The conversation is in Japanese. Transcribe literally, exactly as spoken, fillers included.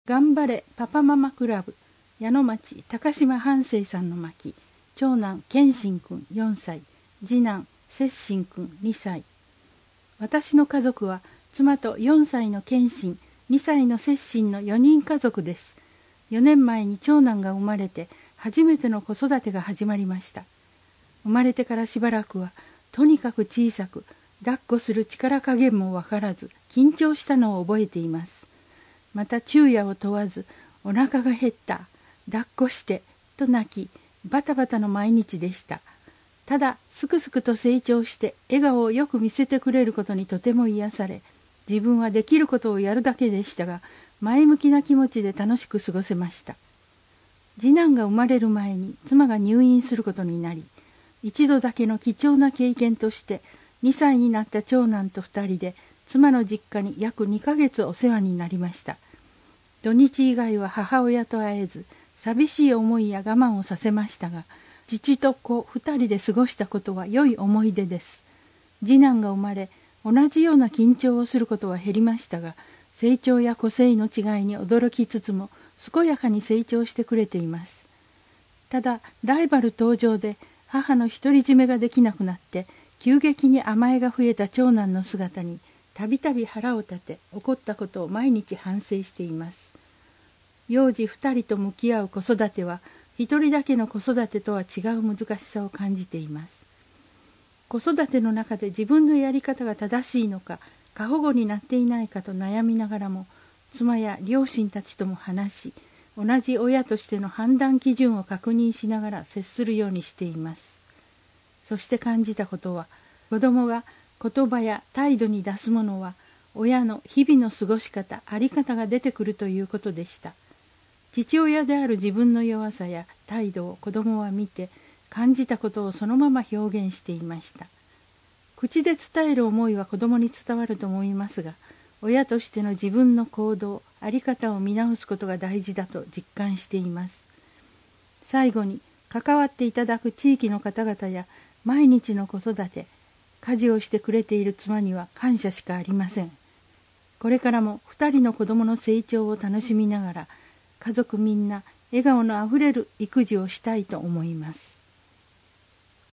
頑張れパパママクラブ矢野町高島半生さんの巻。長男健信くんよんさい、次男摂信くんにさい。私の家族は妻とよんさいの健信、にさいの摂信のよにん家族です。よねんまえに長男が生まれて初めての子育てが始まりました。生まれてからしばらくはとにかく小さく、抱っこする力加減もわからず緊張したのを覚えています。また昼夜を問わずお腹が減った、抱っこしてと泣き、バタバタの毎日でした。ただすくすくと成長して笑顔をよく見せてくれることにとても癒され、自分はできることをやるだけでしたが、前向きな気持ちで楽しく過ごせました。次男が生まれる前に妻が入院することになり、一度だけの貴重な経験としてにさいになった長男とふたりで妻の実家に約にかげつお世話になりました。土日以外は母親と会えず、寂しい思いや我慢をさせましたが、父と子ふたりで過ごしたことは良い思い出です。次男が生まれ、同じような緊張をすることは減りましたが、成長や個性の違いに驚きつつも、健やかに成長してくれています。ただ、ライバル登場で母の独り占めができなくなって、急激に甘えが増えた長男の姿に、たびたび腹を立て、怒ったことを毎日反省しています。幼児二人と向き合う子育ては、一人だけの子育てとは違う難しさを感じています。子育ての中で自分のやり方が正しいのか、過保護になっていないかと悩みながらも、妻や両親たちとも話し、同じ親としての判断基準を確認しながら接するようにしています。そして感じたことは、子供が言葉や態度に出すものは、親の日々の過ごし方、あり方が出てくるということでした。父親である自分の弱さや態度を子供は見て、感じたことをそのまま表現していました。口で伝える思いは子供に伝わると思いますが、親としての自分の行動、あり方を見直すことが大事だと実感しています。最後に、関わっていただく地域の方々や毎日の子育て、家事をしてくれている妻には感謝しかありません。これからも二人の子供の成長を楽しみながら、家族みんな笑顔のあふれる育児をしたいと思います。